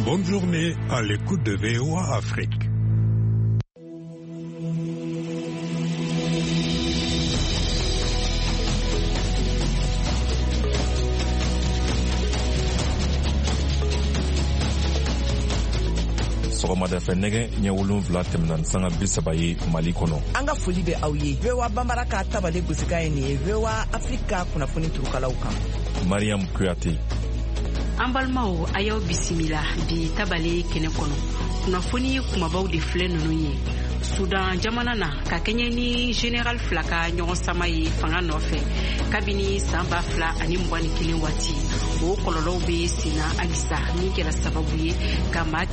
Bonne journée à l'écoute de VOA Afrique. Sɔgɔmada fɛ nɛgɛ ɲɛ 7 tɛmɛna ni sanga 30 ye Mali kɔnɔ. An ka foli bɛ aw ye. VOA Bambara ka tabale gosika ye nin ye. VOA Afrika kunnafoni turukalaw kan. Mariam Kuyate. An balimaw a y'aw bisimila bi tabale kɛnɛ kɔnɔ. Kunnafoni kumabaw de filɛ ninnu ye. Sudan jamana na ka kɛɲɛ ni Général fila ka ɲɔgɔn sama ye fanga nɔfɛ kabini san 2021 waati. O kɔlɔlɔw bɛ senna halisa min kɛra sababu ye ka maa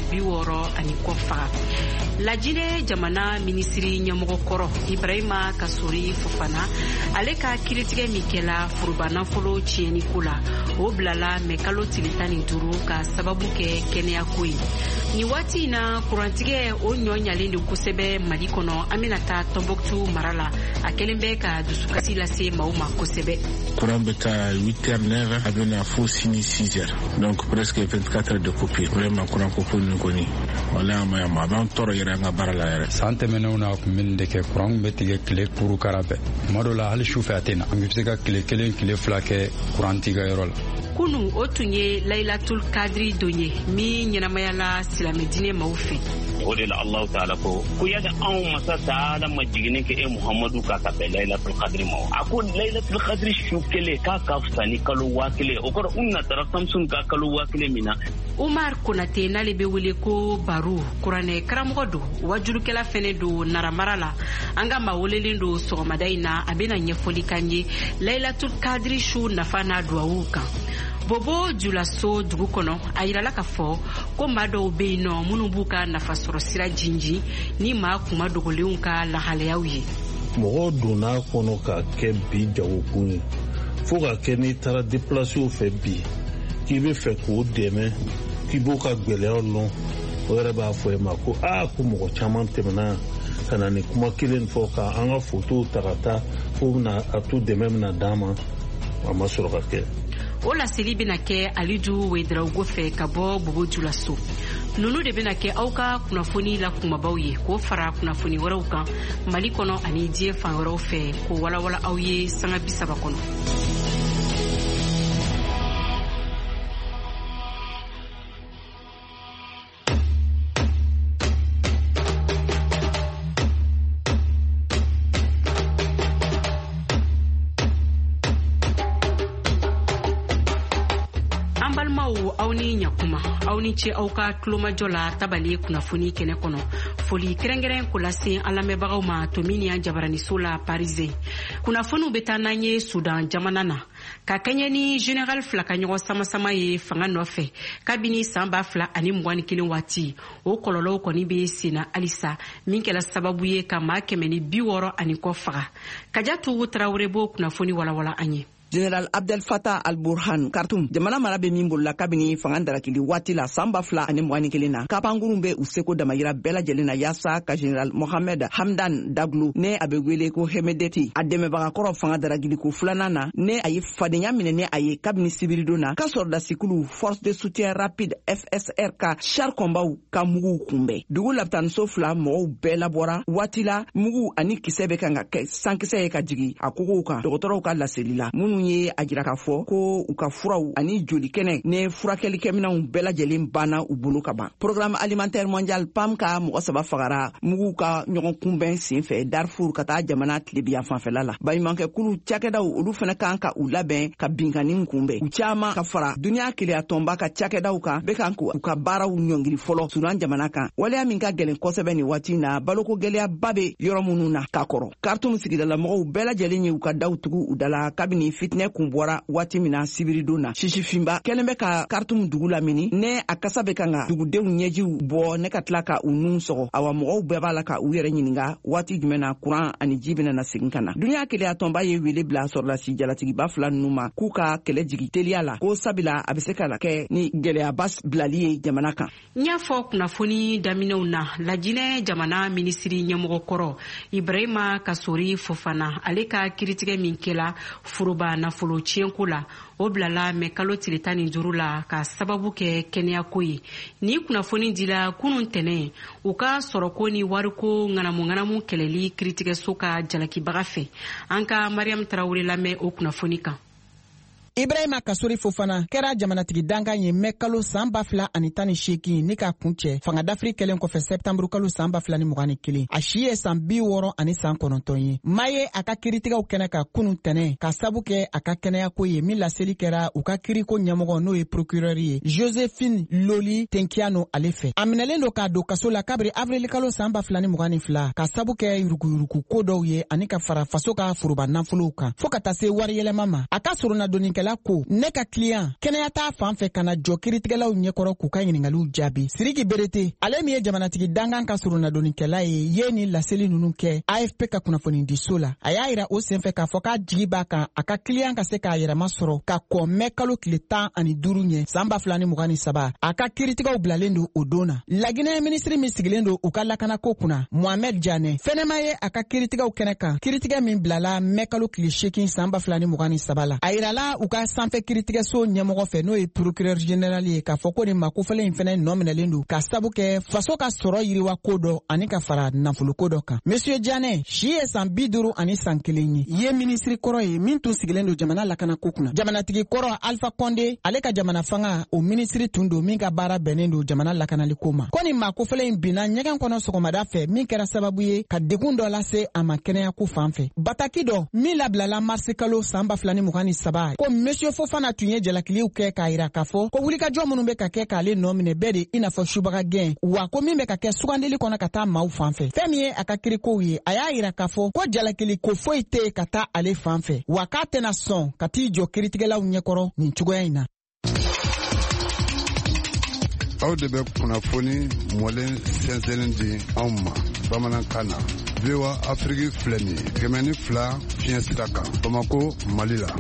160 kɔ faga. Lajinɛ jamana minisiri ɲɛmɔgɔ kɔrɔ Ibrahima Kasori Fofana ale ka kiritigɛ min kɛla furuba nafolo tiɲɛni ko la o bilala mɛ kalo tile 15 ka sababu kɛ kɛnɛya ko ye. Ni waati in na kurantigɛ o ɲɔɲalen de kosɛbɛ Mali kɔnɔ an bɛna taa Tombouctou mara la a kɛlen bɛ ka dusukasi lase maaw ma kosɛbɛ. Courant bɛ taa 8h 9h a bɛna fo 6h donc presque 24 heures de coupure vraiment courant coupure ni kɔni wala ma a b'an tɔɔrɔ yɛrɛ an ka baara la yɛrɛ. San tɛmɛnenw na kun bɛ de kɛ courant bɛ tigɛ tile kurukara bɛɛ tuma dɔw la hali sufɛ a tɛ na an bɛ se ka tile 1 tile 2 kɛ courant tigɛyɔrɔ la. Kunu o tun ye Laylatul Kadri don ye min ɲɛnamayala silamɛ diinɛ maaw fɛ. O de la Allah Taala ko yada anw masa taala ma jigini ke Muhammadu ka bɛn Laylatul Kadri ma. A ko Laylatul Kadri su kelen k'a ka fisa ni kalo 1000 o kɔrɔ un natara Samsun ka kalo 1000 min na. Umar Konate n'ale bɛ wele ko Baru kuranɛ karamɔgɔ don wajulukɛla fɛnɛ don Naramara la an ka maa welelen don sɔgɔmada in na a bɛna ɲɛfɔli k'an ye Laylatul Kadri su nafa n'a duwawu kan. Bobo Julaso dugu kɔnɔ a yirala ka fɔ ko maa dɔw bɛ yen nɔ minnu b'u ka nafasɔrɔ sira jinjin ni maa kuma dogolenw ka lahalayaw ye. Mɔgɔw donna kɔnɔ ka kɛ bi jagokun ye fo ka kɛ n'i taara déplacer fɛ bi k'i bɛ fɛ k'o dɛmɛ k'i b'o ka gwɛlɛyaw lɔn o yɛrɛ b'a fɔ e ma ko ko mɔgɔ caman tɛmɛna ka na ni kuma kelen fɔ ka an ka photo ta ka taa fo bɛna a to dɛmɛ bɛna d'an ma a ma sɔrɔ ka kɛ. O laseli bɛna kɛ Alidu Wedraugo fɛ ka bɔ Bobo Julaso. Nunu de bɛna kɛ aw ka kunnafoni la kumabaw ye k'o fara kunnafoni wɛrɛw kan Mali kɔnɔ ani diɲɛ fan wɛrɛw fɛ k'o walawala aw ye sanga 30 kɔnɔ. Aw ni ɲakuma aw ni ce aw ka tulomajɔ la tabali kunnafoni kɛnɛ kɔnɔ foli kɛrɛnkɛrɛn ko lase an lamɛnbagaw ma to min y'an jabaraniso la Paris. Kunnafoniw bɛ taa n'an ye Sudan jamana na ka kɛɲɛ ni Général fila ka ɲɔgɔn samasama ye fanga nɔfɛ kabini san 2021 waati o kɔlɔlɔw kɔni bɛ senna halisa min kɛla sababu ye ka maa 160 kɔ faga. Kajatu Tarawele b'o kunnafoni walawala an ye. General Abdel Fattah al-Burhan Khartoum jamana mara bɛ min bolola kabini fanga darakili waati la san 2021 na kapangurun bɛ u seko damayira bɛɛ lajɛlen na yaasa ka General Mohamed Hamdan Daglo ne a bɛ wele ko Hemedeti a dɛmɛbaga kɔrɔ fanga darakili ko filanan na ne a ye fadenya minɛ ne a ye kabini sibiridon na ka sɔrɔdasikulu Force de Soutien Rapide FSR ka char kɔnbaw ka muguw kunbɛn dugu lapitaniso 2 mɔgɔw bɛɛ labɔra waati la mugu ani kisɛ bɛ kan ka kɛ sankisɛ ye ka jigi a kogow kan dɔgɔtɔrɔw ka laseli la minnu ye a jira k'a fɔ ko u ka furaw ani joli kɛnɛ ne furakɛlikɛminɛw bɛɛ lajɛlen banna u bolo ka ban. Programme alimentaire mondial PAM ka mɔgɔ 3 fagara mugu ka ɲɔgɔn kunbɛn senfɛ Darfour ka taa jamana tilebiya fanfɛla la. Baɲumankɛ kulu cakɛdaw olu fana kan ka u labɛn ka binkanni kunbɛn. U caman ka fara duniya keleya tɔnba ka cakɛdaw kan bɛ kan k'u ka baaraw ɲɔngiri fɔlɔ Sudan jamana kan. Waleya min ka gɛlɛn kosɛbɛ ni waati na baloko gɛlɛyaba bɛ yɔrɔ minnu na ka kɔrɔ. Khartoum sigidala mɔgɔw bɛɛ lajɛlen ye u ka daw tugu u dala kabini fitinɛ kun bɔra waati min na sibiridon na sisifinba kɛlen bɛ ka Khartoum dugu lamini ne a kasa bɛ kan ka dugudenw ɲɛjiw bɔ ne ka tila ka u nun sɔgɔ awa mɔgɔw bɛɛ b'a la ka u yɛrɛ ɲininka waati jumɛn na kuran ani ji bɛna na segin ka na. Duniya keleya tɔnba ye wele bila sɔrɔdasi jalatigiba 2 ninnu ma k'u ka kɛlɛ jigi teliya la ko sabila a bɛ se ka kɛ ni gɛlɛyaba bilali ye jamana kan. N y'a fɔ kunnafoni daminɛw na Lajinɛ jamana minisiri ɲɛmɔgɔ kɔrɔ Ibrahima Kasori Fofana ale ka kiritigɛ min kɛla furuba ka nafolo tiɲɛko la o bilala mɛ kalo tile 15 la ka sababu kɛ kɛnɛyako ye ni kunnafoni dila kunun tɛnɛ u ka sɔrɔko ni wariko ŋanamu kɛlɛli kiritigɛso ka jalakibaga fɛ an ka Mariam Tarawele lamɛn o kunnafoni kan. Ibrahima Kasori Fofana kɛra jamanatigi dankan ye mɛ kalo san 2018 ni ka kuncɛ fanga d'Afrique kɛlen kɔfɛ septembre kalo san 2021 a si ye san 69 ye. Maye a ka kiritigɛw kɛnɛ ka kunun tɛnɛ ka sabu kɛ a ka kɛnɛyako ye min laseli kɛra u ka kiriko ɲɛmɔgɔ n'o ye procureur ye Josephine Loli Tenkiano ale fɛ. A minɛlen do k'a don kaso la kabiri avril kalo san 2022 ka sabu kɛ yuruguyurugu ko dɔw ye ani ka fara faso ka foroba nafolow kan fo ka taa se wari yɛlɛma ma. A ka suruna doninkɛla ko ne ka client kɛnɛya t'a fan fɛ kana jɔ kiritigɛlaw ɲɛkɔrɔ k'u ka ɲiningaliw jaabi. Siriki Berete ale min ye jamanatigi dankan ka suruna doninkɛla ye ni laseli nunu kɛ AFP ka kunnafoni di so la. A y'a yira o senfɛ k'a fɔ k'a jigi b'a kan a ka client ka se k'a yɛrɛma sɔrɔ ka kɔn mɛ kalo tile 15 ɲɛ san 2023 a ka kiritigɛw bilalen do o don na. Laginɛ ministre min sigilen do u ka lakanako kunna Mohamed Diané fɛnɛma ye a ka kiritigɛw kɛnɛ kan kiritigɛ min bilala mɛ kalo tile 8 san 2023 la. A yirala u ka sanfɛ kiritigɛso ɲɛmɔgɔ fɛ n'o ye procureur général ye k'a fɔ ko nin makofɛlen in fɛnɛ nɔ minɛlen do ka sabu kɛ faso ka sɔrɔ yiriwa ko dɔ ani ka fara nafoloko dɔ kan. Monsieur Diané si ye san 51 ye ministre kɔrɔ ye min tun sigilen do jamana lakanako kunna. Jamanatigi kɔrɔ Alpha Condé ale ka jamana fanga o ministre tun do min ka baara bɛnnen do jamana lakanaliko ma. Ko nin makofɛlen in binna ɲɛgɛn kɔnɔ sɔgɔmada fɛ min kɛra sababu ye ka degun dɔ lase a ma kɛnɛyako fan fɛ. Bataki dɔ min labilala mars kalo san 2023 ko Monsieur Fofana tun ye jalakiliw kɛ k'a yira k'a fɔ ko wulikajɔ minnu bɛ ka kɛ k'ale nɔ minɛ bɛɛ de i n'a fɔ subaga gɛn wa ko min bɛ ka kɛ sugandeli kɔnɔ ka taa maaw fan fɛ. Fɛn min ye a ka kirikow ye a y'a yira k'a fɔ ko jalakili ko foyi tɛ ka taa ale fan fɛ wa k'a tɛna sɔn ka t'i jɔ kiritigɛlaw ɲɛkɔrɔ nin cogoya in na. Aw de bɛ kunnafoni mɔlen sɛnsɛnlen di anw ma bamanankan na. VOA Afrique filɛ nin ye 102 fiɲɛ sira kan Bamako Mali la.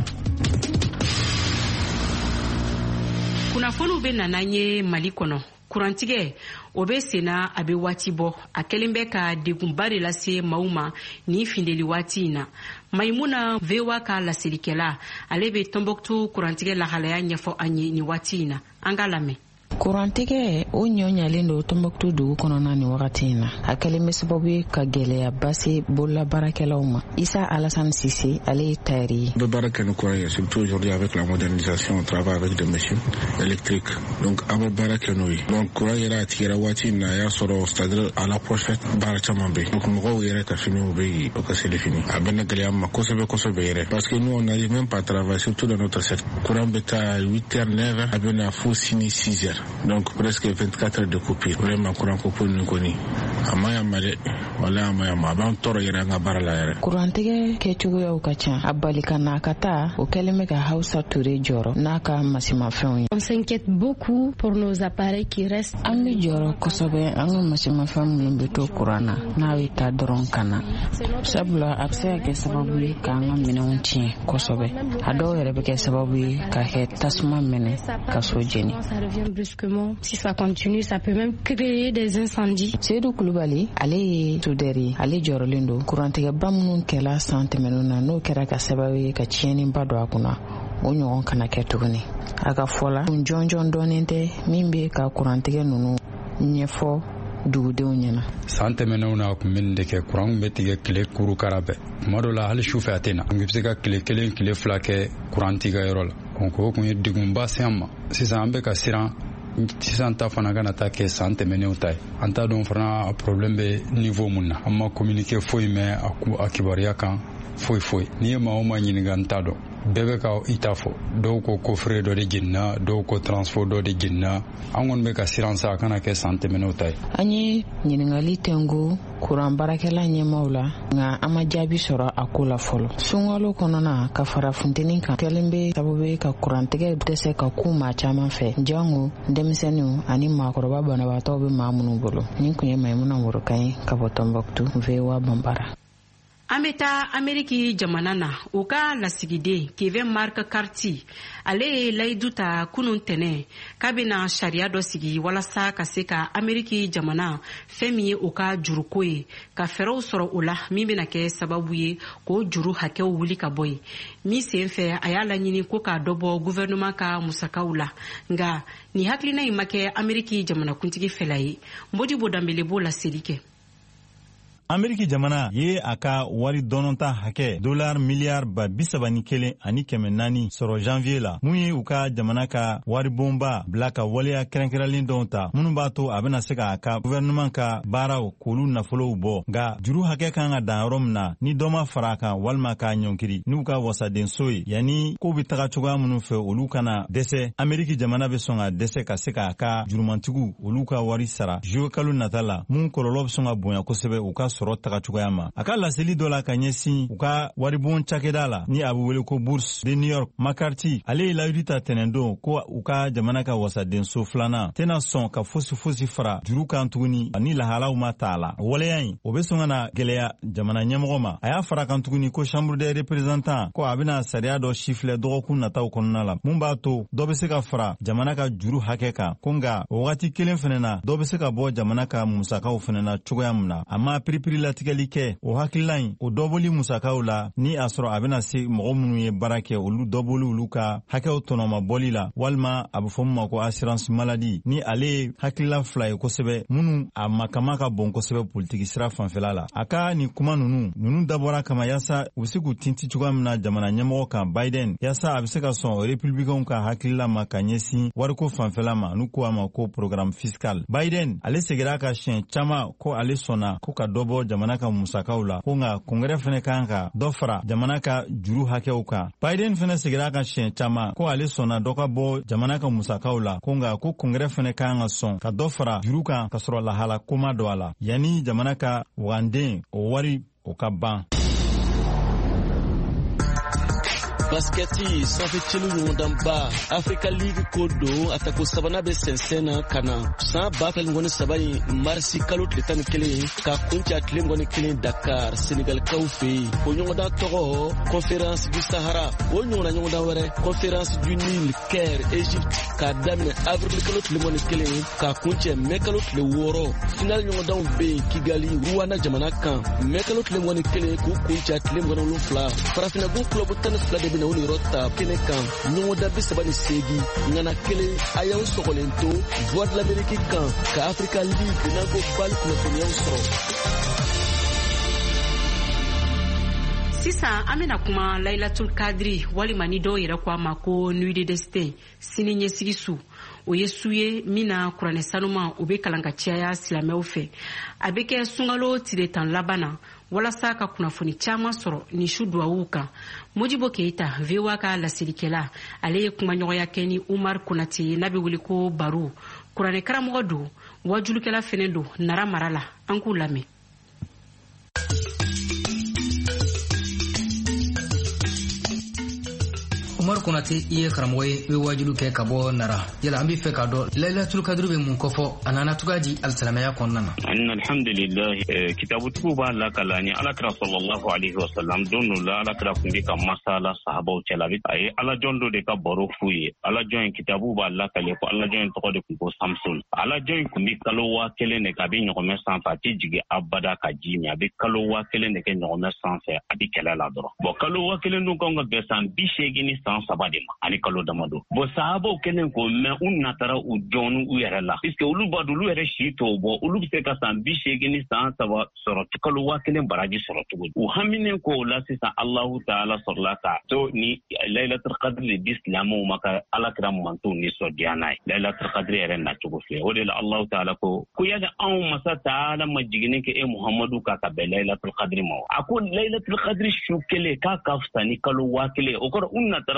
Kunnafoniw bɛ nana ye Mali kɔnɔ. Kurantigɛ o bɛ senna a bɛ waati bɔ a kɛlen bɛ ka degunba de lase maaw ma ni findeli waati in na. Maimuna VOA ka laselikɛla ale bɛ Tombouctou kurantigɛ lahalaya ɲɛfɔ an ye ni waati in na. An ka lamɛn. Kurantigɛ o ɲɔɲalen do Tombouctou dugu kɔnɔna ni wagati in na a kɛlen bɛ sababu ye ka gɛlɛya base bololabaarakɛlaw ma. Isa Alassane Sissé ale ye tailleur ye. On peut baara kɛ ni courant ye surtout aujourd'hui avec la modernisation on travaille avec des machines électriques donc an bɛ baara kɛ n'o ye. Donc courant yɛrɛ a tigɛra waati in na a y'a sɔrɔ c'est-à-dire à l'approche baara caman bɛ yen donc mɔgɔw yɛrɛ ka finiw bɛ yen o ka seli fini a bɛ na gɛlɛya ma kosɛbɛ yɛrɛ parce que nous on n'arrive même pas à travailler surtout dans notre secteur. Courant bɛ taa 8h 9h a bɛ na fo 6h. Donc presque 24 heures de coupure. Vraiment courant coupure ni koni. Amaya mare wala amaya ma ban toro yɛrɛ an ka baara la yɛrɛ. Kurantigɛ kɛcogoyaw ka ca a bali ka na ka taa o kɛlen bɛ ka Hausa Touré jɔrɔ n'a ka masimafɛnw ye. On s'inquiète beaucoup pour nos appareils qui restent. An bɛ jɔrɔ kosɛbɛ an ka masimafɛn minnu bɛ to courant na n'a bɛ taa dɔrɔn ka na sabula a bɛ se ka kɛ sababu ye k'an ka minɛnw tiɲɛ kosɛbɛ a dɔw yɛrɛ bɛ kɛ sababu ye ka kɛ tasuma minɛ ka so jeni. Si ça continue, ça peut même créer des incendies. Seydou Kulubali, ale ye soudeur ye, ale jɔrɔlen do kurantigɛba minnu kɛla san tɛmɛnw na n'o kɛra ka sababu ye ka tiɲɛniba don a kunna o ɲɔgɔn kana kɛ tuguni. A ka fɔ la jɔnjɔn dɔɔnin tɛ min bɛ ka kurantigɛ ninnu ɲɛfɔ dugudenw ɲɛna. San tɛmɛnenw na kun bɛ nin de kɛ kuran bɛ tigɛ tile kurukara bɛɛ tuma dɔw la hali sufɛ a tɛ na an bɛ se ka tile 1 tile 2 kɛ kuran tigɛyɔrɔ la donc o kun ye degunba se an ma sisan an bɛ ka siran sisan ta fana kana taa kɛ san tɛmɛnenw ta ye an t'a dɔn fana problème bɛ niveau mun na an ma communiquer foyi mɛn a kibaruya kan foyi n'i ye maa o maa ɲininka n t'a dɔn bɛɛ bɛ ka i ta fɔ dɔw ko coffret dɔ de jenina dɔw ko transport dɔ de jenina an kɔni bɛ ka siran sa a kana kɛ san tɛmɛnenw ta ye. An ye ɲiningali tɛngu kuran baarakɛla ɲɛmaaw la nka an ma jaabi sɔrɔ a ko la fɔlɔ. Sunkalo kɔnɔna ka fara funteni kan kɛlen bɛ sababu ye ka kurantigɛ dɛsɛ ka ku maa caman fɛ jango denmisɛnninw ani maakɔrɔba banabaatɔw bɛ maa minnu bolo. Nin kun ye Maimuna Worokan ye ka bɔ Tombouctou VOA Bambara. An bɛ taa Ameriki jamana na u ka lasigiden Kevin Mark Carty ale ye layidu ta kunun tɛnɛ k'a bɛna sariya dɔ sigi walasa ka se ka Ameriki jamana fɛn min ye u ka juruko ye ka fɛɛrɛw sɔrɔ o la min bɛna kɛ sababu ye k'o juru hakɛw wuli ka bɔ yen min sen fɛ a y'a laɲini ko k'a dɔ bɔ gouvernement ka musakaw la nka nin hakilina in ma kɛ Ameriki jamanakuntigi fɛla ye Modibo Dambele b'o laseli kɛ. Ameriki jamana ye a ka wari dɔnɔnta hakɛ $31 miliyari ani 400 sɔrɔ janvier la mun ye u ka jamana ka wari bonba bila ka waleya kɛrɛnkɛrɛnlen dɔw ta minnu b'a to a bɛna se ka ka gouvernement ka baaraw k'olu nafolow bɔ nka juru hakɛ kan ka dan yɔrɔ min na ni dɔ ma fara a kan walima k'a ɲɔnkiri n'u ka wasadenso ye yanni ko bɛ taga cogoya minnu fɛ olu kana dɛsɛ Ameriki jamana bɛ sɔn ka dɛsɛ ka se k'a ka jurumantigiw olu ka wari sara juillet kalo nata la mun kɔlɔlɔ bɛ sɔn ka bonya kosɛbɛ u ka sɔrɔ taga cogoya ma a ka laseli dɔ la ka ɲɛsin u ka waribon cakɛda la ni a bɛ wele ko Bourse de New York. McCarthy ale ye layidu ta tɛnɛndon ko u ka jamana ka wasadenso filanan tɛna sɔn ka fosi fara juru kan tuguni ni lahalaw ma ta a la waleya in o bɛ sɔn ka na gɛlɛya jamana ɲɛmɔgɔ ma a y'a fara kan tuguni ko Chambre des représentants ko a bɛna sariya dɔ sifilɛ dɔgɔkun nataw kɔnɔna la mun b'a to dɔ bɛ se ka fara jamana ka juru hakɛ kan ko nka o wagati kelen fɛnɛ na dɔ bɛ se ka bɔ jamana ka musakaw fɛnɛ na cogoya min na a ma piripiri latigɛli kɛ o hakilila in o dɔbɔli musakaw la ni a sɔrɔ a bɛna se mɔgɔ minnu ye baara kɛ olu dɔbɔli olu ka hakɛw tɔnɔma bɔli la walima a bɛ fɔ min ma ko assurance maladie ni ale ye hakilila fila ye kosɛbɛ minnu a makama ka bon kosɛbɛ politiki sira fanfɛla la a ka nin kuma ninnu dabɔra kama yaasa u bɛ se k'u tinti cogoya min na jamana ɲɛmɔgɔ kan Biden yaasa a bɛ se ka sɔn républicainw ka hakilila ma ka ɲɛsin wariko fanfɛla ma n'u ko a ma ko programme fiscal Biden ale segira ka siɲɛ caman ko ale sɔnna ko ka dɔ bɔ jamana ka musakaw la ko nka kongɛrɛ fɛnɛ kan ka dɔ fara jamana ka juru hakɛw kan Biden fɛnɛ segira ka siɲɛ caman ko ale sɔnna dɔ ka bɔ jamana ka musakaw la ko nka ko kongɛrɛ fɛnɛ kan ka sɔn ka dɔ fara juru kan ka sɔrɔ lahala koma dɔ a la yanni jamana ka waganden o wari o ka ban. Basketi sanfɛ celu ɲɔgɔndanba Africa League ko don a tako sabanan bɛ sɛnsɛn na ka na san 2017 in marisi kalo tile 11 ka kunci a tile 21 Dakar Senegalikaw fɛ yen o ɲɔgɔndan tɔgɔ Conférence du Sahara o ɲɔgɔnna ɲɔgɔndan wɛrɛ Conférence du Nil Caire Égypte k'a daminɛ avril kalo tile 21 ka kuncɛ mai kalo tile 6 final ɲɔgɔndanw bɛ yen Kigali Rwanda jamana kan mai kalo tile 21 k'u kunci a tile 27 farafinnagun club 12 de bɛna u ni yɔrɔ ta kɛnɛ kan ɲɔgɔndan 38 ŋana kelen a y'aw sɔgɔlen to Voix de l'Amérique kan ka Africa League n'an ko bali kunnafoniyaw sɔrɔ. Sisan an bɛna kuma Laylatul Kadri walima ni dɔw yɛrɛ ko a ma ko Nuit de Destin sini ɲɛsigi su o ye su ye min na kuranɛ sanuma o bɛ kalan ka caya silamɛw fɛ a bɛ kɛ sunkalo tile 10 laban na walasa ka kunnafoni caman sɔrɔ ni su duwawu kan Modibo Keita VOA ka lasirikɛla ale ye kumaɲɔgɔnya kɛ ni Umar Konate n'a bɛ wele ko Baro kuranɛ karamɔgɔ don wajulukɛla fɛnɛ don Nara mara la an k'u lamɛn. Umar Konate i ye karamɔgɔ ye bɛ wajulu kɛ ka bɔ Nara yala an bɛ fɛ k'a dɔn Laylatul Kadri bɛ mun kɔfɔ a nana cogoya di alisilamɛya kɔnɔna na. Alhamdulillah kitabutigiw b'a lakala ni Alakira sallallahu alaihi wasallam don dɔ la Alakira kun bɛ ka masala sahabaw cɛla a ye alajɔn dɔ de ka baro f'u ye alajɔn in kitabu b'a lakale ko alajɔn in tɔgɔ de kun ko Samson alajɔn in kun bɛ kalo 1000 de kɛ a bɛ ɲɔgɔmɛ sanfɛ a tɛ jigin abada ka ji min a bɛ kalo 1000 de kɛ ɲɔgɔmɛ sanfɛ a bɛ kɛlɛ la dɔrɔn kalo 1000 dun kan ka bɛn san 80 ni san 3 de ma ani kalo damado sahabaw kɛlen ko mɛ u natara u jɔnu u yɛrɛ la puisque olu b'a dɔn olu yɛrɛ si t'o bɔ olu bɛ se ka san 80 ni san 3 sɔrɔ kalo 1000 baraji sɔrɔ cogo u haminen ko o la sisan Allahu Taala sɔrɔla ka to ni Laylatul Qadri di silamɛw ma ka Alakira mantow nisɔndiya n'a ye Laylatul Qadri yɛrɛ nacogo filɛ o de la Allahu Taala ko yali anw masa Taala ma jiginni kɛ Muhamadu ka bɛn Laylatul Qadri ma a ko Laylatul Qadri su kelen k'a ka fisa ni kalo 1000 o kɔrɔ u natara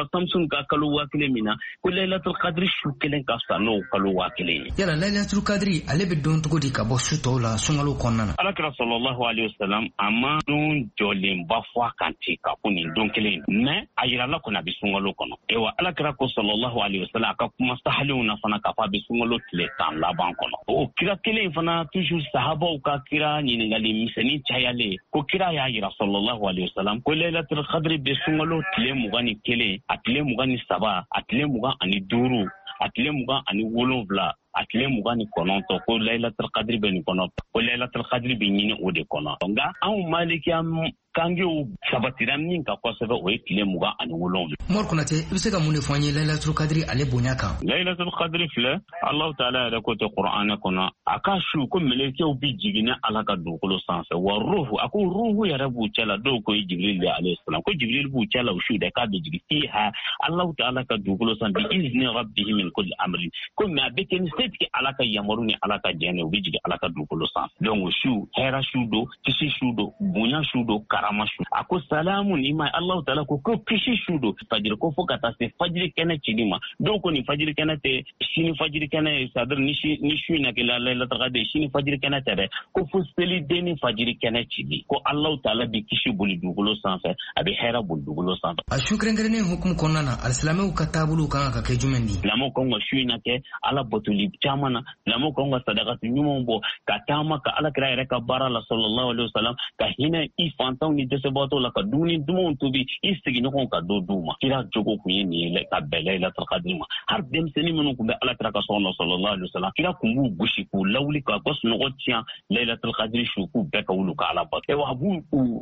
Samsun ka kalo wakile mina ko Lailatul Qadri shu kelen ka sano kalo wakile yala Lailatul Qadri ale be don togo di ka bo suto la sungalo konnana alakira sallallahu alaihi wasallam ama don jolen ba fwa kanti ka kuni don kelen mais ayira la ko na bi sungalo kono ewa alakira ko sallallahu alaihi wasallam ka kuma sahaluna fana ka fa bi sungalo tile tan laban kono o kira kelen fana toujours sahaba ka kira ni ngali misani chayale ko kira ya ayira sallallahu alaihi wasallam ko Lailatul Qadri be sungalo tile mugani kele atile mugani saba atile mugan ani duru atile mugan ani wolonvla atile mugani kononto ko Lailatul Qadri be ni kono ko Lailatul Qadri be ni o de kono nga an maliki am kange o sabatiram nin ka kosebe o tile mugan ani wolonvla mor kunate bise ka munne fanye Lailatul Qadri ale bonyaka Lailatul Qadri fle Allah Ta'ala da ko te Qur'ana kono akashu ko meleke o bi jigina alaka dukolo sanse wa ruhu ako ruhu ya rabu chala do ko Jibril alayhi salam ko Jibril bu chala o shu da ka be jigi fiha Allah Ta'ala ka dukolo san bi izni rabbihi min kulli amrin ko ma be ken setki alaka yamaruni alaka jene o bi jigi alaka dukolo san donc shu hera shudo kishi shudo bunya shudo karama shu ako salamun ima Allah Ta'ala ko kishi shudo fajir ko fokata se fajir kene chidima do ko ni fajir kene te shini fajir kene sadr ni shu na kila Lailatul Qadri shini fajir kene tere ko fuseli deni fajir kene chidi ko Allah Ta'ala bi kishi buli dugulo sanfe abi hera bul dugulo sanfe ashukran garene hukum konnana alislamu katabulu kan ka ke jumendi lamo ko shu na ke ala botuli chamana lamo ko sadaqatu nyumbo katama ka ala kira reka barala sallallahu alaihi wasallam ka hina ifantaw ni dese boto la ka duni dumon tubi istigi no ka do duma kira jogo ku yeni le ka Lailatul Qadri ma har dem seni munu ku be ala kira ka sallallahu alaihi wasallam kira kumbu gushi ku lawli ka gos no gotia Lailatul Qadri shu ku be ka wulu ka ala ba e wa bu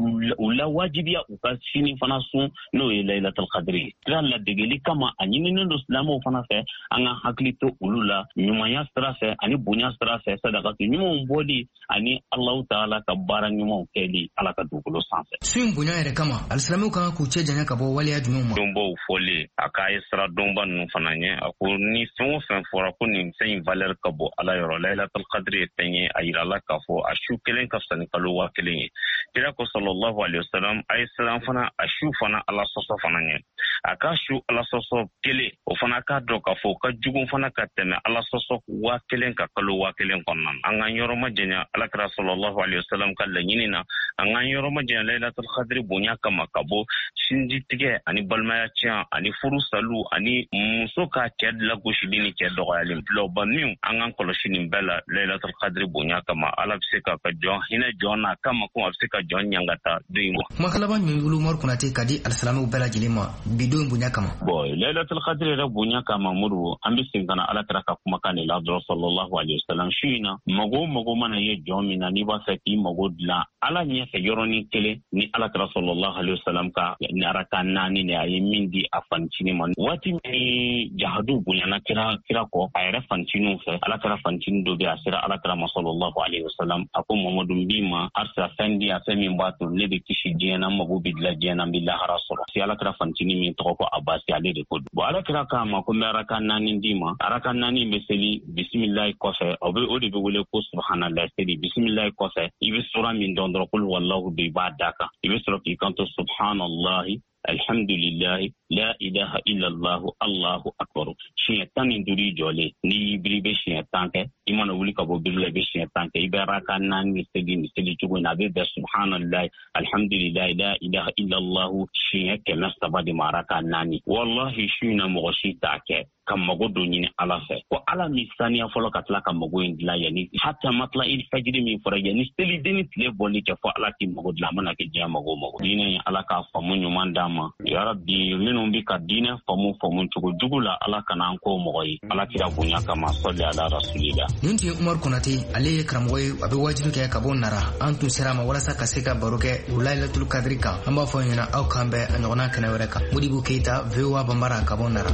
la wajibiya u ka shini fana sun no Lailatul Qadri kira la degeli kama anyini no islamu fana fe anga haklito ulula nyumanya strase ani bunya strase sadaqatu nyumon bodi ani Allah Ta'ala ka bara nyumon keli ala ka dukulo sanse sun bunya ere kama alislamu kan ku ce janya ka bo wali ajumuma dombo fole aka isra domba nu fananye ako ni son fen fora ko ni sen valeur ka bo ala yoro Lailatul Qadri tenye ayira la ka fo ashu kelen ka sani kalo wa kelen kira ko sallallahu alaihi wasallam ay salam fana ashu fana ala soso fananye aka shu ala soso kele o fana ka do ka fo ka jugun fana ka teme ala soso wa kelen ka kalo wa kelen konnan anga yoro majenya ala kira sallallahu alaihi wasallam kala nyinina anga yoro majenya Lailatul Qadri bonya kama kabo shinji tige ani balmaya tia ani furu salu ani muso ka ked la goshidini ke do yalim lo banu anga koloshini bela Lailatul Qadri bonya kama ala biseka ka jon hina jona kama ko biseka jon nyangata duimo makalaba nyulu mor kunate kadi alsalamu bela jilima bido bonya kama boy Lailatul Qadri ra bonya kama muru ambi singana ala taraka kuma kan la sallallahu alaihi wasallam shina mago mana ye jomina ni ba fati mago dla ala nya fe yoroni kele ni ala sallallahu alaihi wasallam ka ni araka nani ne ayi mindi afancini man wati ni jahadu bunyana kira ko ayra fancinu fe ala kara fancinu do be asira ala kara sallallahu alaihi wasallam ako Muhammadu bima arsa fendi afemi mbatu ne be kishi jena mago bidla jena billahi rasul si ala kara fancini mi to ko abasi ale de ko bo ala kara ka ma ko araka nani ndima araka nani be seli bismillah ko fe obe odi be wole ko subhanallah seli bismillah ko fe ibe sura min don qul wallahu bi badaka ibe sura ki kanto subhanallah alhamdulillah la ilaha illa allah allahu akbar shaytan induri jole ni bribe shaytan ke imana wuli ka bo bribe shaytan ke ibaraka nan ni sedi chugo na be subhanallah alhamdulillah la ilaha illa allah shaytan nasaba di maraka nani wallahi shina moshita ke kam magodo nyini ala fe ko ala misani afolo katla kam mago indila yani hatta matla il fajri mi fora yani seli deni tle boni ke fo ala ti mago la mana ke jama mago dine ala ka famu nyumandama ya rabbi minum bi ka dine famu tugo jugula ala kana ko moyi ala kira bunya kama salli ala rasulillah ninti umar kunati ale kramwoy abi wajidu ke kabon nara antu sirama wala sa kaseka baruke Lailatul Qadri ka amba fo yana au kambe anona kana wereka mudibu keita vewa bambara kabon nara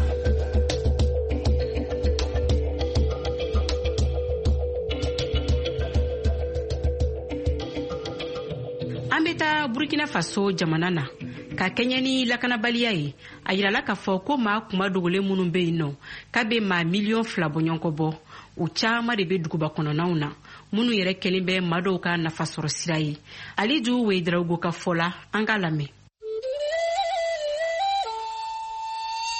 Ambeta Burkina Faso jamana na ka kenya ni lakanabaliya ye a yirala k'a fɔ ko maa kuma dogolen minnu bɛ yen nɔ k'a bɛ maa miliyɔn 2 bɔɲɔgɔnkɔ bɔ u caman de bɛ duguba kɔnɔnaw na minnu yɛrɛ kɛlen bɛ maa dɔw ka nafasɔrɔ sira ye Aliju Weidarago ka fɔ la an k'a lamɛn.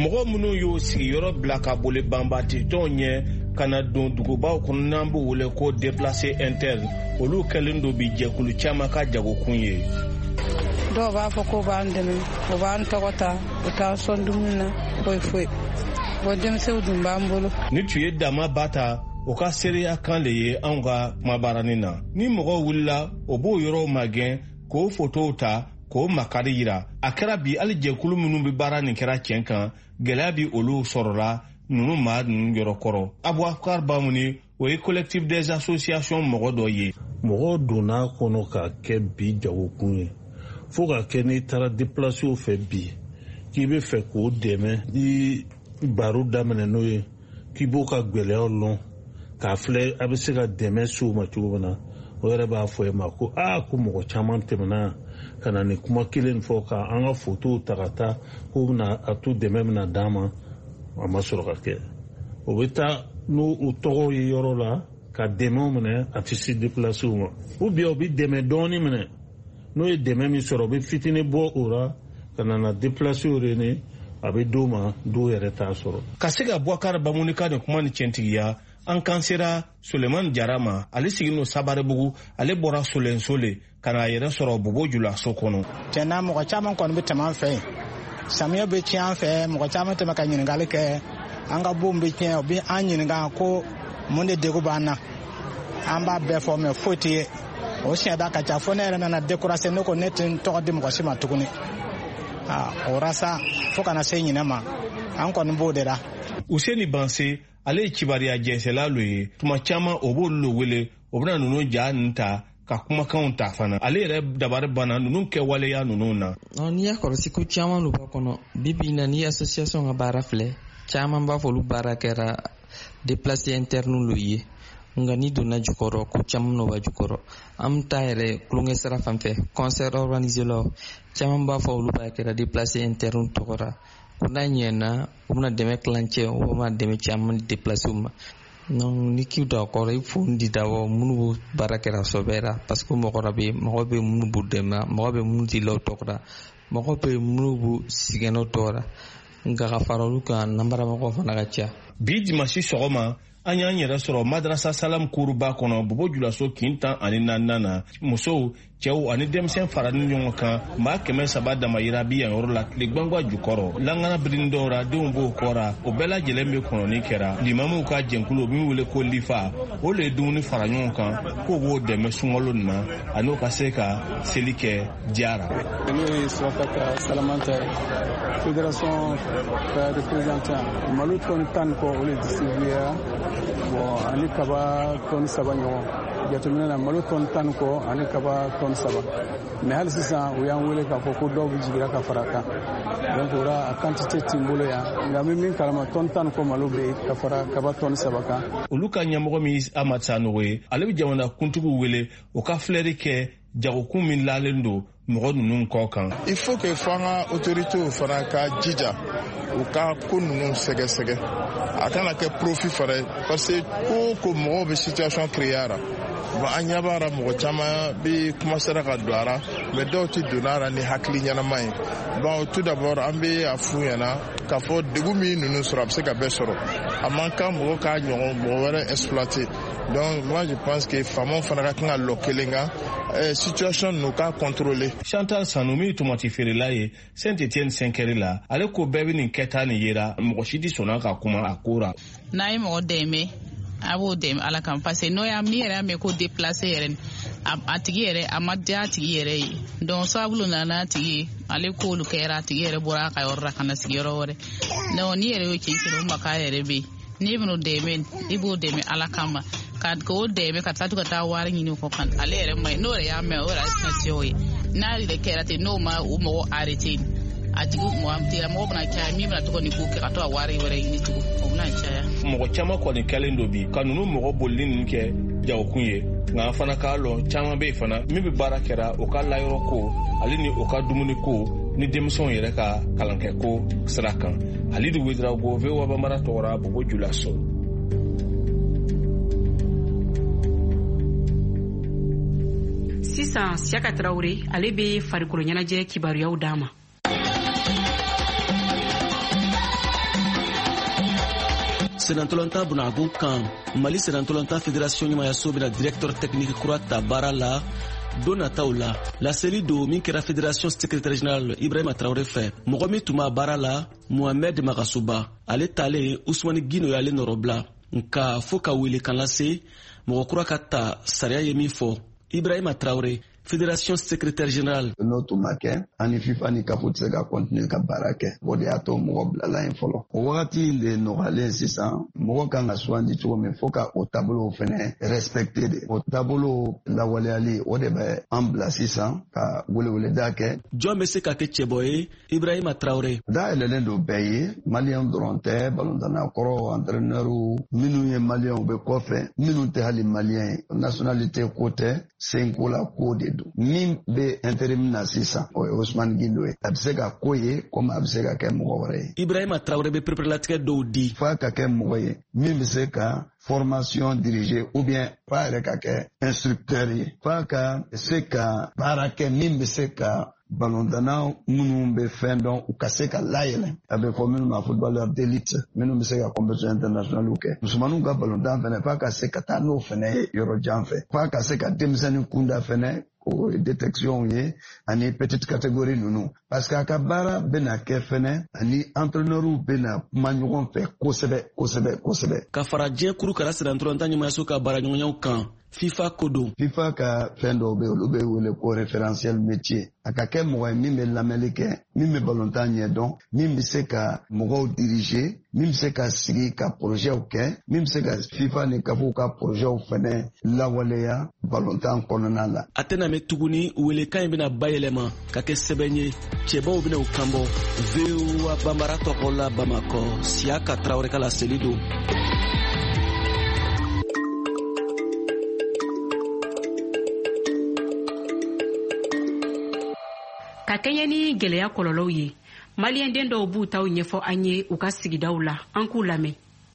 mɔgɔ minnu y'o sigiyɔrɔ bila ka boli banbatitɔw ɲɛ ka na don dugubaw kɔnɔ n'an b'u wele ko déplacé interne olu kɛlen do bi jɛkulu caman ka jagokun ye. dɔw b'a fɔ ko b'an dɛmɛ o b'an tɔgɔ ta o t'a sɔn dumuni na foyi bon denmisɛnw dun b'an bolo. ni tun ye dama ba ta o ka seereya kan le ye anw ka kumabaranin na ni mɔgɔw wulila o b'o yɔrɔw magɛn k'o fotow ta k'o makari yira a kɛra bi hali jɛkulu minnu bɛ baara nin kɛra tiɲɛ kan gɛlɛya bi olu sɔrɔla ninnu maa ninnu yɔrɔkɔrɔ. Aboubacar Bamuni o ye collectif des associations mɔgɔ dɔ ye. mɔgɔw donna kɔnɔ ka kɛ bi jagokun ye fo ka kɛ n'i taara déplacé fɛ bi k'i bɛ fɛ k'o dɛmɛ ni baro daminɛ n'o ye k'i b'o ka gwɛlɛyaw lɔn k'a filɛ a bɛ se ka dɛmɛ s'o ma cogo min na o yɛrɛ b'a fɔ e ma ko ko mɔgɔ caman tɛmɛna ka na nin kuma kelen fɔ ka an ka fotow ta ka taa k'o bɛna a to dɛmɛ bɛna d'an ma a ma sɔrɔ ka kɛ o bɛ taa n'u tɔgɔw ye yɔrɔ la ka dɛmɛw minɛ a tɛ se déplacé ma ou bien o bɛ dɛmɛ dɔɔnin minɛ n'o ye dɛmɛ min sɔrɔ o bɛ fitinin bɔ o la ka na déplacé rene a bɛ d'o ma dɔw yɛrɛ t'a sɔrɔ. ka se ka Aboubacar Bamuni ka nin kuma ni tiɲɛtigiya an kan sera Sulemani Jara ma ale sigilen Sabarebugu ale bɔra Solensole ka na a yɛrɛ sɔrɔ Bobo Julaso kɔnɔ. tiɲɛ na mɔgɔ caman kɔni bɛ tɛmɛ an fɛ yen samiya bɛ tiɲɛ an fɛ mɔgɔ caman tɛmɛ ka ɲininkali kɛ an ka bon bɛ tiɲɛ o bɛ an ɲininka ko mun de degun b'an na an b'a bɛɛ fɔ mɛ foyi tɛ ye o siɲɛ da ka ca fo ne yɛrɛ nana découragé ne ko ne tɛ n tɔgɔ di mɔgɔ si ma tuguni o rasa fo kana se ɲinɛ ma an kɔni b'o de la. Useni Banse ale ye kibariya jɛnsɛla lo ye tuma caman o b'olu lo wele o bɛna ninnu ja ninnu ta ka kumakanw ta fana ale yɛrɛ dabari banna ninnu kɛwaleya ninnu na. n'i y'a kɔlɔsi ko caman lu b'a kɔnɔ bi na ni association ka baara filɛ caman b'a fɔ olu baara kɛra déplacé interne lu ye nka ni donna jukɔrɔ ko caman n'o b'a jukɔrɔ an bɛ taa yɛrɛ kulonkɛ sira fan fɛ concert organisé la caman b'a fɔ olu b'a kɛra déplacé interne tɔgɔra ko n'a ɲɛna u bɛna dɛmɛ kilancɛ u bɛna dɛmɛ caman déplacé ma ni k'i da kɔrɔ i fo di dawɔ minnu baara kɛra sɔbɛra parce que mɔgɔ bɛ minnu b'u dɛmɛ mɔgɔ bɛ minnu ti law tɔgɔra mɔgɔ bɛ minnu b'u sigɛnɛw tɔgɔra nka ka fara olu kan nanbaramɔgɔw fana ka ca. bi dimanche sɔgɔma an y'an yɛrɛ sɔrɔ madrasa salam kuruba kɔnɔ Bobo Julaso kintan ani naaninan na musow cɛw ani denmisɛn fara ni ɲɔgɔn kan maa 300 damayira bi yan yɔrɔ la tile gwangwa jukɔrɔ langana birinin dɔw ra denw b'o kɔra o bɛɛ lajɛlen bɛ kɔnɔni kɛra limamuw ka jɛnkulu min wele ko lifa o le ye dumuni fara ɲɔgɔn kan k'o b'o dɛmɛ sunkalo nin na ani o ka se ka seli kɛ diyara. n'o ye Surakata Salamanta fédération ka représentant malo tɔni 10 kɔ o le distribuera bon ani kaba tɔni 3 ɲɔgɔn jateminɛ na malo tɔni 10 kɔ ani kaba tɔni 3 mais hali sisan o y'an wele k'a fɔ ko dɔw bɛ jigira ka fara kan donc o la a quantité tɛ n bolo yan nka n bɛ min kalama tɔni 10 kɔ malo bɛ yen ka fara kaba tɔni 3 kan. olu ka ɲɛmɔgɔ min Amadu Sanogo ye ale bɛ jamana kuntigiw wele o ka filɛri kɛ jagokun min lalen don mɔgɔ ninnu kɔ kan. il faut que fo an ka autorités fana ka jija u ka ko ninnu sɛgɛsɛgɛ a kana kɛ profit fara ye parce que ko mɔgɔw bɛ situation créer a la bon an ɲɛ b'a la mɔgɔ caman bɛ commencer ka don a la mais dɔw tɛ don a la ni hakili ɲɛnama ye bon tout d'abord an bɛ a f'u ɲɛna k'a fɔ degun min ninnu sɔrɔ a bɛ se ka bɛɛ sɔrɔ a man kan mɔgɔ k'a ɲɔgɔn mɔgɔ wɛrɛ exploiter donc moi je pense que faamaw fana ka kan ka lɔ kelen kan situation ninnu k'a contrôler. Chantal Sanu min tomati feerela ye Saint-Etienne Senkɛri la ale ko bɛɛ bɛ nin kɛta nin yera mɔgɔ si tɛ sɔnna ka kuma a ko ra. n'a ye mɔgɔ dɛmɛ a b'o dɛmɛ ala kan parce que n'o y'a ni yɛrɛ y'a mɛn ko déplacé yɛrɛ a tigi yɛrɛ a ma diya a tigi yɛrɛ ye donc sabula nana a tigi ale k'olu kɛra a tigi yɛrɛ bɔra a ka yɔrɔ la ka na sigi yɔrɔ wɛrɛ donc ni yɛrɛ y'o cɛn cɛn o ma k'a yɛrɛ bɛ yen n'i bɛn'o dɛmɛ i b'o dɛmɛ ala kama k'o dɛmɛ ka taa to ka taa wari ɲini o kɔ kan ale yɛrɛ ma ye n'o yɛrɛ y'a mɛn o yɛrɛ ye o ye n'a yɛrɛ kɛra ten n'o ma o mɔgɔ arrêté a tigi mɔgɔ bɛna caya min bɛna to ka nin ko kɛ ka to ka wari wɛrɛ ɲini tugun o bɛna caya. mɔgɔ caman kɔni kɛlen don bi ka ninnu mɔgɔ bolili ninnu kɛ jagokun ye nka an fana k'a lɔn caman bɛ yen fana min bɛ baara kɛra o ka layɔrɔ ko ale ni o ka dumuni ko ni denmisɛnw yɛrɛ ka kalankɛ ko sira kan Halidu Ouedraogo VOA Bambara tɔgɔra Bobo Julaso. sisan Siaka Traoré ale bɛ farikolo ɲɛnajɛ kibaruyaw d'a ma. senantolanta bunagun kan Mali senantolanta fédération ɲɛmaya so bena directeur technique kura ta baara la don nataw la laseli do min kɛra fédération secrétaire général Ibrahima Traoré fɛ mɔgɔ min tun b'a baara la Mohamed Magasuba ale talen Ousmane Gino y'ale nɔrɔbila nka fo ka wele kan lase mɔgɔ kura ka ta sariya ye min fɔ Ibrahima Traoré fédération secrétaire général n'o tun ma kɛ ani FIFA ni CAF tɛ se ka continuer ka baara kɛ o de y'a to mɔgɔ bilala yen fɔlɔ o wagati de nɔgɔyalen sisan mɔgɔ kan ka sugandi cogo min fo ka o taabolo fɛnɛ respecter de o taabolo lawaleyali o de bɛ an bila sisan ka weleweleda kɛ jɔn bɛ se ka kɛ cɛbɔ ye Ibrahima Traoré dayɛlɛlen don bɛɛ ye maliyɛn dɔrɔn tɛ balontanakɔrɔ entraîneur minnu ye maliyɛnw bɛ kɔfɛ minnu tɛ hali maliyɛn ye nationalité ko tɛ senko la ko de min bɛ intérim na sisan o ye Ousmane Gino ye a bɛ se ka ko ye comme a bɛ se ka kɛ mɔgɔ wɛrɛ ye Ibrahima Traoré bɛ perepérelatigɛ dɔw di f'a ka kɛ mɔgɔ ye min bɛ se ka formation diriger ou bien f'a yɛrɛ ka kɛ instructeur ye f'a ka se ka baara kɛ min bɛ se ka balontannaw minnu bɛ fɛn dɔn u ka se ka layɛlɛn a bɛ fɔ minnu ma footballeur d'élite minnu bɛ se ka compétition internationale kɛ musomaninw ka balontan fɛnɛ f'a ka se ka taa n'o fɛnɛ ye yɔrɔ jan fɛ f'a ka se ka denmisɛnnin kunda fɛnɛ o détection ye ani petite catégorie ninnu parce que a ka baara bɛna kɛ fɛnɛ ani entraîneurs bɛna kuma ɲɔgɔn fɛ kosɛbɛ ka fara diɲɛ kuru kara senantolanta ɲɛmayaso ka baara ɲɔgɔnyaw kan FIFA ko don FIFA ka fɛn dɔw bɛ olu bɛ wele ko référentiel métier a ka kɛ mɔgɔ ye min bɛ lamɛnni kɛ min bɛ balontan ɲɛdɔn min bɛ se ka mɔgɔw diriger min bɛ se ka sigi ka projets kɛ min bɛ se ka FIFA ni CAF ka projets fɛnɛ lawaleya balontan kɔnɔna la a tɛna mɛn tuguni welekan in bɛna bayɛlɛma ka kɛ sɛbɛn ye cɛbaw bɛna u kanbɔ VOA Bambara tɔgɔ la Bamakɔ Siaka Traoré ka laseli don ka kɛɲɛ ni gwɛlɛya kɔlɔlɔw ye maliyɛn den dɔw b'u taw ɲɛfɔ an ye u ka sigidaw la an k'u lamɛn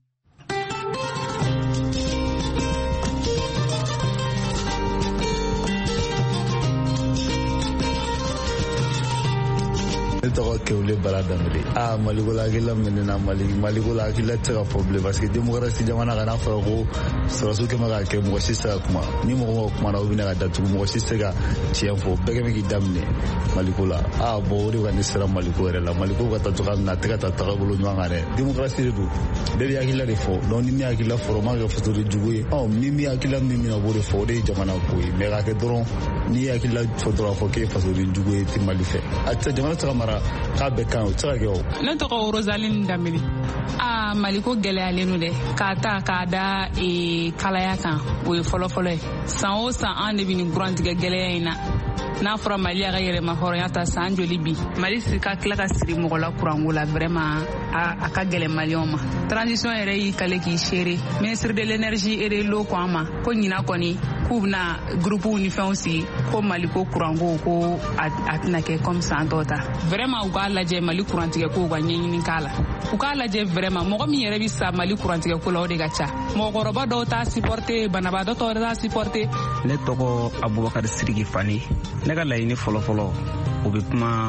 ne tɔgɔ Kewule Bala Dambele Maliko la hakilila minɛna Maliko la hakilila tɛ se ka fɔ bilen parce que démocratie jamana kana fɔra ko sɔrɔsiw kɛmɛ ka kɛ mɔgɔ si tɛ se ka kuma ni mɔgɔ ma kuma na o bɛna ka datugu mɔgɔ si tɛ se ka tiɲɛ fɔ bɛɛ kɛmɛ k'i daminɛ Maliko la bon o de ka ne sera Maliko yɛrɛ la Maliko ka taa cogoya min na a tɛ ka taa tagabolo ɲuman kan dɛ démocratie de don bɛɛ bɛ hakilila de fɔ donc ni min hakilila fɔra o ma kɛ fasoden jugu ye min hakilila min mina o b'o de fɔ o de ye jamana ko ye mais ka kɛ dɔrɔn n'i hakilila fɔ dɔrɔn a fɔ k'e fasoden jugu ye tɛ Mali fɛ a tɛ jamana tɛ ka mara k'a bɛɛ kan o tɛ se ka kɛ o. Ne tɔgɔ Rosaline Dambele Maliko gɛlɛyalen don dɛ k'a ta k'a da kalaya kan o ye fɔlɔfɔlɔ ye san o san an de bɛ nin kurantigɛ gɛlɛya in na n'a fɔra Mali a ka yɛrɛma hɔrɔnya ta san joli bi Mali ka tila ka siri mɔgɔ la kuranko la vraiment a ka gɛlɛn maliyɛnw ma transition yɛrɛ y'i kale k'i seere ministre de l'énergie et de l'eau ko an ma ko ɲina kɔni k'u bɛna groupew ni fɛnw sigi ko Mali ko kuranko ko a tɛna kɛ comme san tɔw ta vraiment u k'a lajɛ Mali kurantigɛ ko u ka ɲɛɲini k'a la u k'a lajɛ vraiment mɔgɔ min yɛrɛ bɛ sa Mali kurantigɛ ko la o de ka ca mɔgɔkɔrɔba dɔw t'a supporter banabaatɔ tɔw t'a supporter. Ne tɔgɔ Abubakar Siriki Fani ne ka laɲini fɔlɔfɔlɔ o bɛ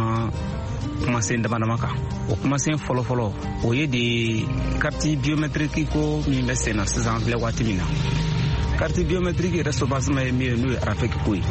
kumasen dama kan o kumasen fɔlɔfɔlɔ o ye de carte biométrique ko min bɛ sen na sisan filɛ waati min na carte biométrique yɛrɛ sopaseman ye min ye n'o ye arafɛki ko ye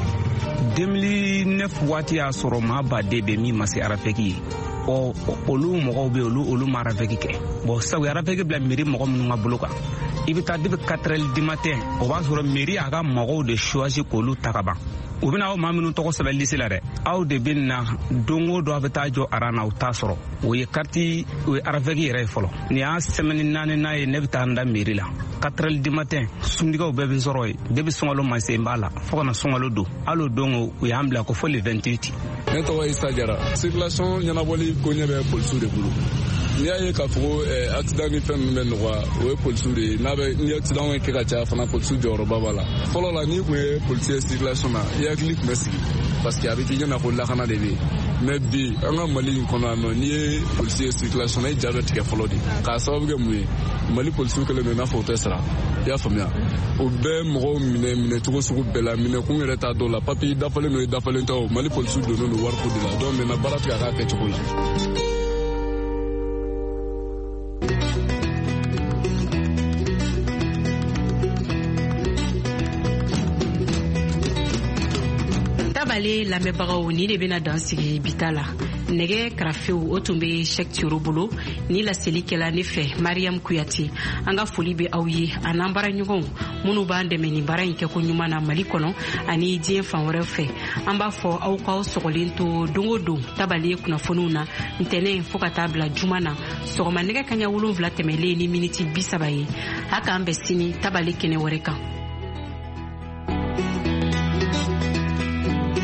2009 waati y'a sɔrɔ maa baden bɛ min ma se arafɛki ye olu mɔgɔw bɛ olu ma arafɛki kɛ bon sabu arafɛki bila mairie mɔgɔ minnu ka bolo kan i bɛ taa depuis 4h du matin o b'a sɔrɔ mairie y'a ka mɔgɔw de choisi k'olu ta ka ban u bɛna aw maa minnu tɔgɔ sɛbɛn liste la dɛ aw de bɛ na don o don a bɛ taa jɔ aran na u t'a sɔrɔ o ye carte o ye arafɛki yɛrɛ ye fɔlɔ nin y'a semaine 4nan ye ne bɛ taa n da mairie la 4h du matin suntigiw bɛɛ bɛ sɔrɔ yen depuis sunkalo ma se n b'a la fo kana sunkalo don hali o don u y'an bila ko fo le 28. ne tɔgɔ Isa Jara circulation ɲɛnabɔli ko ɲɛ bɛ polisiw de bolo n'i y'a ye k'a fɔ ko accident ni fɛn ninnu bɛ nɔgɔya o ye polisiw de ye ni accident ye kɛ ka caya fana polisiw jɔyɔrɔba b'a la fɔlɔ la n'i kun ye policier ye circulation na i hakili tun bɛ sigi parce que a bɛ k'i ɲɛna ko lakana de bɛ yen mais bi an ka Mali in kɔnɔ yan nɔ n'i ye policier ye circulation na i ja bɛ tigɛ fɔlɔ de k'a sababu kɛ mun ye Mali polisiw kɛlen don i n'a fɔ o tɛ sara i y'a faamuya o bɛɛ mɔgɔw minɛ cogo sugu bɛɛ la minɛkun yɛrɛ t'a dɔw la papier dafalen don i dafalen tɛ o Mali polisiw donnen don wariko de la donc maintenant baara tigɛ a k'a kɛcogo la. tabale lamɛnbagaw ni de bena dansigi bita la nɛgɛ karafew o tun be Cheick Thioro bolo ni laselikɛla ne fɛ Mariam Kuyate an ka foli be aw ye a n'an baaraɲɔgɔnw minnu b'an dɛmɛ nin baara ɲi kɛko ɲuman na Mali kɔnɔ ani diɲɛ fan wɛrɛw fɛ an b'a fɔ aw k'aw sɔgɔlen to don o don tabale kunnafoniw na ntɛnɛn fɔɔ ka taa bila juma na sɔgɔma nɛgɛ kaɲa 7 tɛmɛlen ni miniti 30 ye a k'an bɛn sini tabale kɛnɛ wɛrɛ kan.